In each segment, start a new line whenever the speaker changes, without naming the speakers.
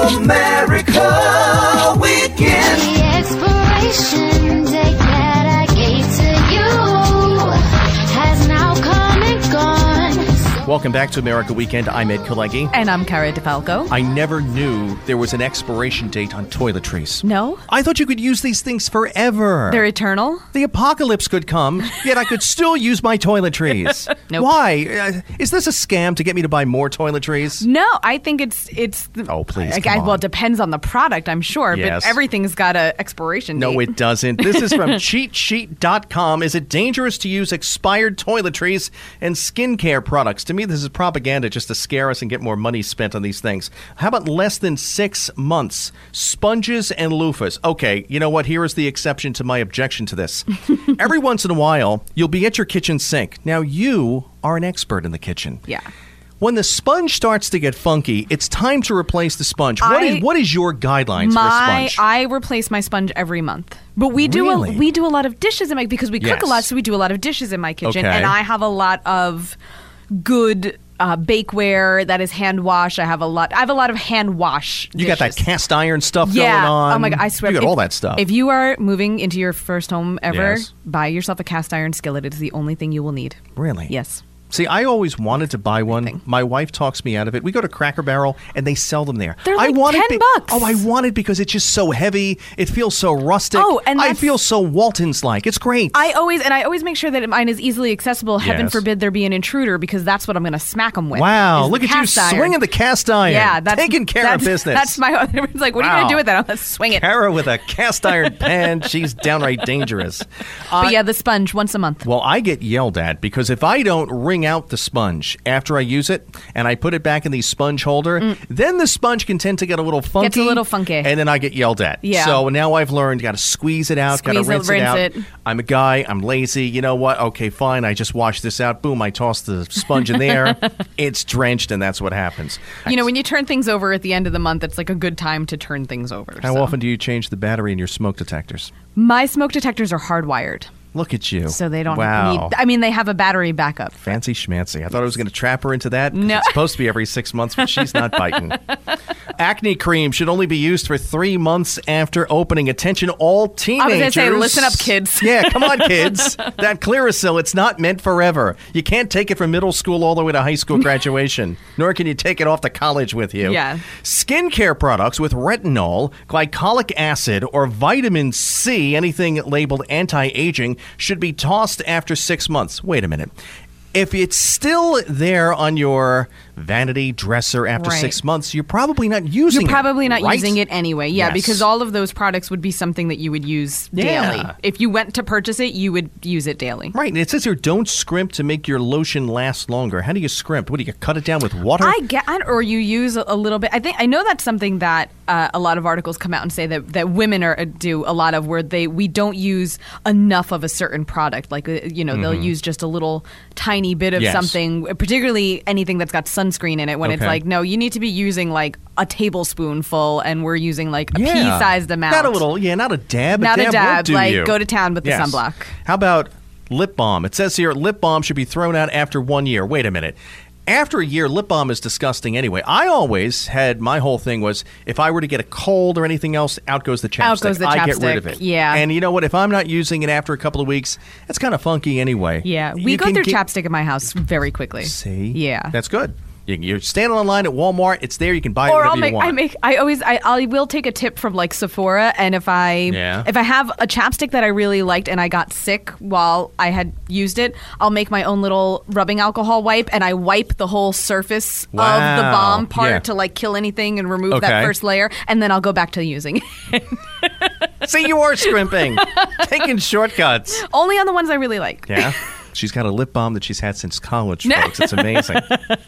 America Weekend.
The expiration date that I gave to you has now come and gone.
Welcome back to America Weekend. I'm Ed Kalegi.
And I'm Cara DeFalco.
I never knew there was an expiration date on toiletries.
No?
I thought you could use these things forever.
They're eternal?
The apocalypse could come, yet I could still use my toiletries.
Nope.
Why? Is this a scam to get me to buy more toiletries?
No, I think it's
Oh, please, come on.
Well, it depends on the product, I'm sure,
Yes.
but everything's got a expiration date.
No, it doesn't. This is from CheatSheet.com. Is it dangerous to use expired toiletries and skincare products? To me, this is propaganda just to scare us and get more money spent on these things. How about less than 6 months? Sponges and loofahs. Okay, you know what? Here is the exception to my objection to this. Every once in a while, you'll be at your kitchen sink. Now, you are an expert in the kitchen.
Yeah.
When the sponge starts to get funky, it's time to replace the sponge. What is your guidelines for a sponge?
I replace my sponge every month. But we do
Really?
we do a lot of dishes in my because we cook a lot,
Yes.
so we do a lot of dishes in my kitchen,
Okay.
and I have a lot of good bakeware that is hand wash. I have a lot of hand wash.
You got that
dishes.
cast iron stuff
Yeah.
going on.
Oh my God, I swear.
You got all that stuff.
If you are moving into your first home ever,
Yes.
buy yourself a cast iron skillet. It is the only thing you will need.
Really?
Yes.
See, I always wanted to buy one.
Everything.
My wife talks me out of it. We go to Cracker Barrel, and they sell them there.
They're like
I want it
$10.
Oh, I want it because it's just so heavy. It feels so rustic.
Oh, and
I
that's-
feel so Waltons-like. It's great.
I always make sure that mine is easily accessible. Heaven
Yes.
forbid there be an intruder, because that's what I'm going to smack them with.
Wow,
is the
look at you
cast iron.
swinging the cast iron.
Yeah,
taking care of business.
That's my. Everyone's like, "What are you going to do with that?" I'm going to swing it.
Kara with a cast iron pan. She's downright dangerous.
But yeah, the sponge once a month.
Well, I get yelled at because if I don't wring out the sponge after I use it and I put it back in the sponge holder, then the sponge can tend to get a little funky.
Gets a little funky.
And then I get yelled at.
Yeah.
So now I've learned, got to squeeze it out, got to
Squeeze it,
rinse it out.
rinse it.
I'm a guy. I'm lazy. You know what? Okay, fine. I just wash this out. Boom, I toss the sponge in there. It's drenched, and that's what happens.
You know, when you turn things over at the end of the month, it's like a good time to turn things over.
How
so.
often do you change the battery in your smoke detectors?
My smoke detectors are hardwired,
Look at you.
so they don't
wow.
need. I mean, they have a battery backup.
Fancy schmancy. I thought I was going to trap her into that. 'Cause
No.
It's supposed to be every 6 months, but she's not biting. Acne cream should only be used for 3 months after opening. Attention, all teenagers.
I was going to say, listen up, kids.
Yeah, come on, kids. That Clearasil, it's not meant forever. You can't take it from middle school all the way to high school graduation, nor can you take it off to college with you.
Yeah.
Skincare products with retinol, glycolic acid, or vitamin C, anything labeled anti-aging, should be tossed after 6 months. Wait a minute. If it's still there on your vanity dresser after
Right.
6 months, you're probably not using it.
You're probably not
right?
using it anyway. Yeah,
Yes.
because all of those products would be something that you would use
Yeah.
daily. If you went to purchase it, you would use it daily.
Right, and it says here, don't scrimp to make your lotion last longer. How do you scrimp? What do you cut it down with water?
Or you use a little bit. I know that's something that a lot of articles come out and say that women do a lot of, where we don't use enough of a certain product. Like they'll use just a little tiny bit of
Yes.
something, particularly anything that's got sunscreen in it. When it's
Okay.
like, no, you need to be using like a tablespoonful, and we're using like a
Yeah.
pea-sized amount.
Not a little, not a dab.
Not a
won't
dab.
do
Like,
you.
go to town with the
Yes.
sunblock.
How about lip balm? It says here, lip balm should be thrown out after 1 year. Wait a minute. After a year, lip balm is disgusting anyway. I always had, my whole thing was, if I were to get a cold or anything else, out goes the chapstick.
Out goes the
I get rid of
chapstick,
it.
yeah.
And you know what? If I'm not using it after a couple of weeks, it's kind of funky anyway.
Yeah, we
You
go
can
through
get-
chapstick at my house very quickly.
See?
Yeah.
That's good. You're standing online at Walmart. It's there. You can buy it
Or
whatever you want.
I will take a tip from like Sephora, and if I have a chapstick that I really liked and I got sick while I had used it, I'll make my own little rubbing alcohol wipe, and I wipe the whole surface of the balm part
Yeah.
to like kill anything and remove
Okay.
that first layer, and then I'll go back to using it.
See, you are scrimping. Taking shortcuts.
Only on the ones I really like.
Yeah. She's got a lip balm that she's had since college, folks. It's amazing.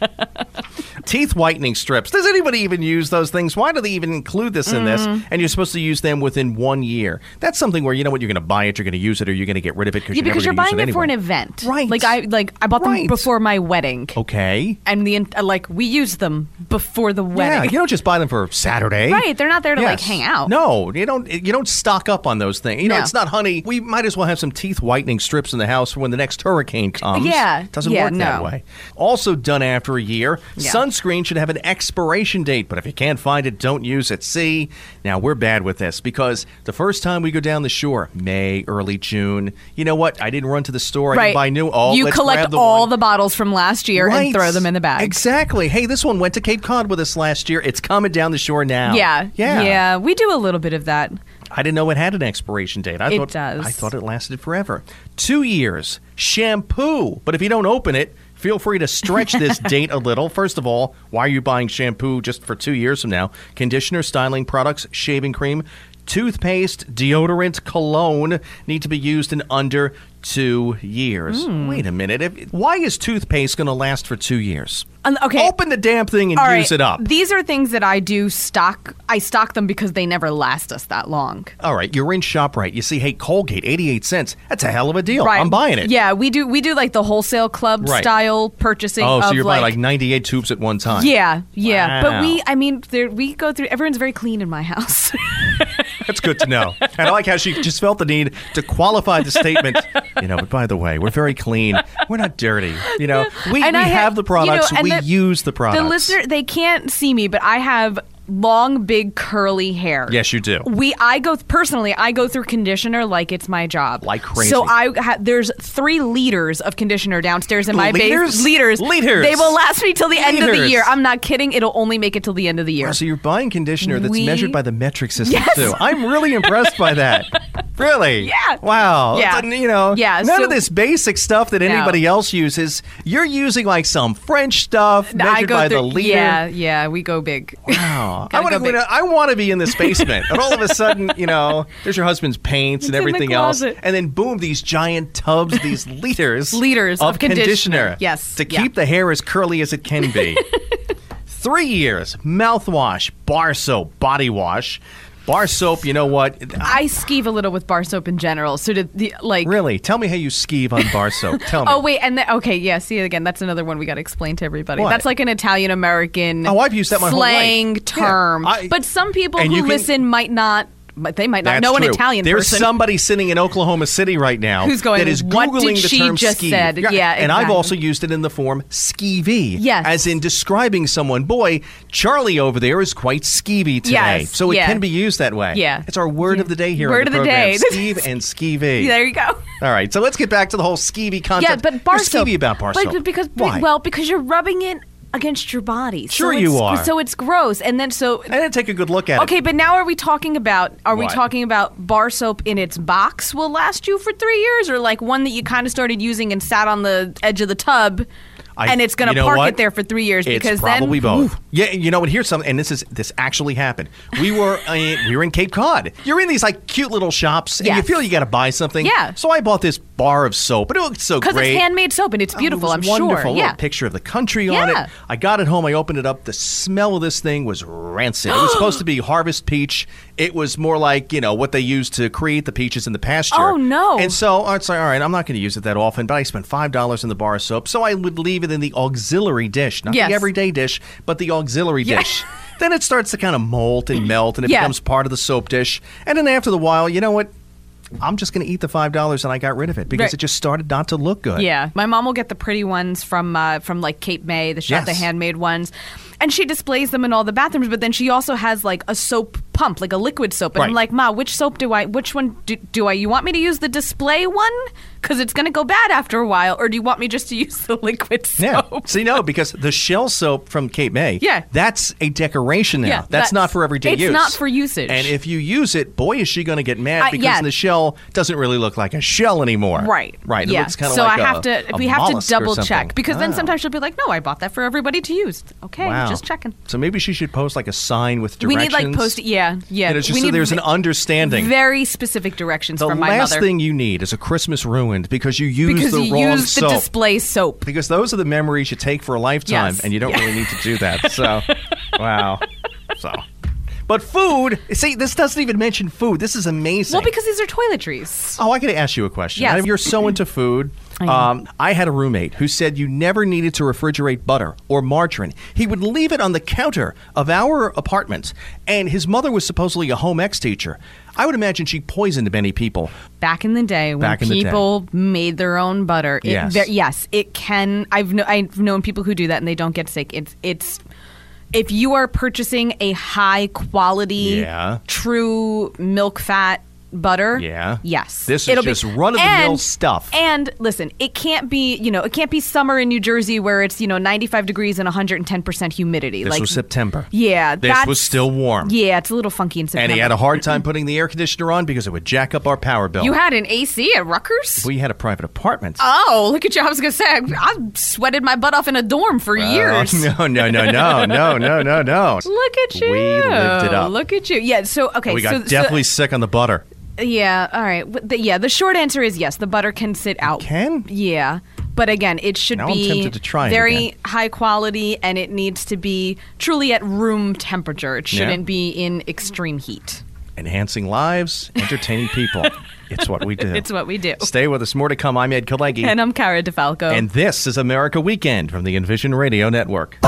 Teeth whitening strips. Does anybody even use those things? Why do they even include this in this? And you're supposed to use them within 1 year. That's something where, you know what, you're going to buy it, you're going to use it, or you're going to get rid of it because
Yeah, because you're
never gonna
buying
use
it for an
anyway.
event.
Right.
I bought them
Right.
before my wedding.
Okay.
And we used them before the
Yeah,
wedding.
you don't just buy them for Saturday.
Right, they're not there to like
Yes.
hang out.
No, you don't stock up on those things. You know,
No.
it's not, honey, we might as well have some teeth whitening strips in the house for when the next hurricane hurricane comes.
Yeah.
Doesn't
Yeah,
work that
no.
way. Also done after a year.
Yeah.
Sunscreen should have an expiration date, but if you can't find it, don't use it. See, now we're bad with this because the first time we go down the shore, May, early June, you know what? I didn't run to the store. I didn't buy new. Oh,
you
let's
collect
grab the
all
one.
the bottles from last year and throw them in the bag.
Exactly. Hey, this one went to Cape Cod with us last year. It's coming down the shore now.
Yeah. We do a little bit of that.
I didn't know it had an expiration date. I thought it lasted forever. 2 years. Shampoo. But if you don't open it, feel free to stretch this date a little. First of all, why are you buying shampoo just for 2 years from now? Conditioner, styling products, shaving cream, toothpaste, deodorant, cologne need to be used in under 2 years. Wait a minute. Why is toothpaste going to last for 2 years?
Okay.
Open the damn thing and
All right.
use it up.
These are things that I do stock. I stock them because they never last us that long.
All right, you're in ShopRite. You see, hey, Colgate, 88 cents. That's a hell of a deal.
Right.
I'm buying it.
Yeah, we do like the wholesale club
Right.
style purchasing.
Oh, so
of
you're buying like 98 tubes at one time.
Yeah.
Wow.
But we go through. Everyone's very clean in my house.
That's good to know. And I like how she just felt the need to qualify the statement. But by the way, we're very clean. We're not dirty. We have the products. We use the products.
The listener, they can't see me, but I have long, big, curly hair.
Yes, you do.
I go through conditioner like it's my job.
Like crazy.
So there's 3 liters of conditioner downstairs in my base.
Liters?
They will last me till the end of the
Liters.
year. I'm not kidding. It'll only make it till the end of the year.
Oh, so you're buying conditioner that's measured by the metric system,
Yes.
too. I'm really impressed by that. Really?
Yeah.
Wow.
Yeah. Yeah,
None
so-
of this basic stuff that anybody else uses. You're using like some French stuff measured by the liter.
Yeah, we go big.
Wow.
Gotta go big.
I want to be in this basement. And all of a sudden, there's your husband's paints and
It's in the
everything else.
closet.
And then boom, these giant tubs, these liters
of conditioner. Yes.
To keep the hair as curly as it can be. 3 years. Mouthwash, bar soap, body wash. Bar soap, you know what?
I skeeve a little with bar soap in general. So
Really? Tell me how you skeeve on bar soap. Tell me.
Oh wait, see again. That's another one we got to explain to everybody.
What?
That's like an Italian American.
Oh, I've used that my whole life.
slang term.
Yeah,
but some people who listen might not. But they might not
That's
know an
true.
Italian
There's
person.
somebody sitting in Oklahoma City right now
Who's going,
that is
"What
Googling
did
the
she
term
just
skeeve."
said? Yeah,
And I've
exactly.
also used it in the form skeevy.
Yes.
As in describing someone. Boy, Charlie over there is quite skeevy today.
Yes,
So it
yeah.
can be used that way.
Yeah.
It's our word of the day here
Word
on the
of the
program.
day.
Skeeve and skeevy.
There you go.
All right, so let's get back to the whole skeevy concept.
Yeah, but bar
You're
soap.
skeevy about bar soap. Why?
Because you're rubbing it against your body.
Sure
so
you are.
So it's gross, and then
I didn't take a good look at it.
Okay, but now are we talking about
What?
bar soap in its box will last you for 3 years, or like one that you kind of started using and sat on the edge of the tub and it's going to park it there for 3 years? Because
it's probably
then,
both. Yeah, you know what? Here's something, and this actually happened. We were in Cape Cod. You're in these like cute little shops, and you
Yes.
feel you got to buy something.
Yeah.
So I bought this bar of soap, and it looked so great.
because it's handmade soap and it's beautiful.
It was
I'm
wonderful.
sure. Yeah.
Little picture of the country on
Yeah.
it. I got it home. I opened it up. The smell of this thing was rancid. It was supposed to be harvest peach. It was more like what they use to create the peaches in the pasture.
Oh, no.
And so it's like, all right, I'm not going to use it that often, but I spent $5 in the bar of soap, so I would leave it in the auxiliary dish, not
Yes.
the everyday dish, but the auxiliary dish. Then it starts to kind of molt and melt, and it
Yeah.
becomes part of the soap dish. And then after the while, you know what? I'm just going to eat the $5, and I got rid of it because
Right.
it just started not to look good.
Yeah, my mom will get the pretty ones from like Cape May, the shop, the
Yes.
handmade ones, and she displays them in all the bathrooms. But then she also has like a soap pump, like a liquid soap. And I'm
Right.
like, Ma, which one do I? You want me to use the display one because it's going to go bad after a while, or do you want me just to use the liquid soap?
Yeah. See, no, because the shell soap from Cape May,
Yeah.
that's a decoration now.
Yeah,
that's not for everyday use.
It's not for usage.
And if you use it, boy, is she going to get mad because
yeah.
the shell doesn't really look like a shell anymore.
Right.
Right. It
Yeah.
looks kind of
so
like
I have we have to
mollusk or
double
something.
check because then
Wow.
sometimes she'll be like, "No, I bought that for everybody to use." Okay,
Wow.
just checking.
So maybe she should post like a sign with
We
directions.
need like post. Yeah.
Just
we
so
need
there's an understanding.
very specific directions
The
from my
last
mother.
thing you need is a Christmas ruined because you used the
you
wrong
used
soap.
the display soap.
Because those are the memories you take for a lifetime,
Yes.
and you don't really need to do that. So, wow. So, but food. See, this doesn't even mention food. This is amazing.
Well, because these are toiletries.
Oh, I got to ask you a question.
Yes.
You're so into food. I had a roommate who said you never needed to refrigerate butter or margarine. He would leave it on the counter of our apartment, and his mother was supposedly a home ec teacher. I would imagine she poisoned many people.
Back in the day when people made their own butter. Yes, it can. I've known people who do that and they don't get sick. It's if you are purchasing a high quality, true milk fat butter.
Yeah.
Yes.
This is just run-of-the-mill stuff.
And listen, it can't be summer in New Jersey where it's, 95 degrees and 110% humidity.
This was September.
Yeah.
This was still warm.
Yeah, it's a little funky in September.
And he had a hard time putting the air conditioner on because it would jack up our power bill.
You had an AC at Rutgers?
We had a private apartment.
Oh, look at you. I was going to say, I sweated my butt off in a dorm for years.
No. Look at
you.
We lived it up.
Look at you. Yeah, so, okay.
We got deathly sick on the butter.
Yeah, all right. The short answer is yes, the butter can sit out.
It can?
Yeah. But again, it should
I'm tempted to try
very high quality, and it needs to be truly at room temperature. It shouldn't be in extreme heat.
Enhancing lives, entertaining people. It's what we do.
It's what we do.
Stay with us. More to come. I'm Ed Kalegi.
And I'm Cara DeFalco.
And this is America Weekend from the Envision Radio Network.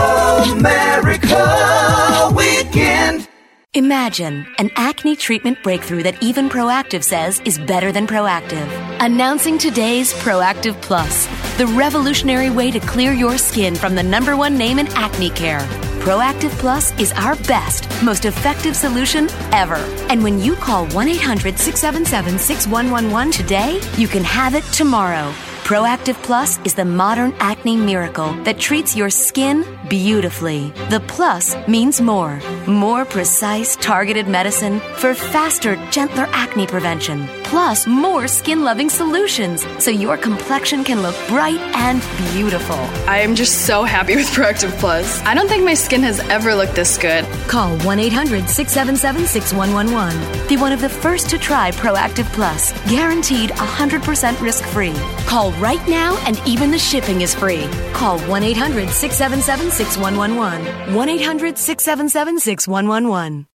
America Weekend.
Imagine an acne treatment breakthrough that even Proactiv says is better than Proactiv. Announcing today's Proactiv Plus, the revolutionary way to clear your skin from the #1 name in acne care. Proactiv Plus is our best, most effective solution ever. And when you call 1-800-677-6111 today, you can have it tomorrow. Proactiv Plus is the modern acne miracle that treats your skin beautifully. The plus means more. More precise, targeted medicine for faster, gentler acne prevention. Plus, more skin-loving solutions so your complexion can look bright and beautiful.
I am just so happy with Proactiv Plus. I don't think my skin has ever looked this good.
Call 1-800-677-6111. Be one of the first to try Proactiv Plus. Guaranteed 100% risk-free. Call right now and even the shipping is free. Call 1-800-677-6111. 1-800-677-6111.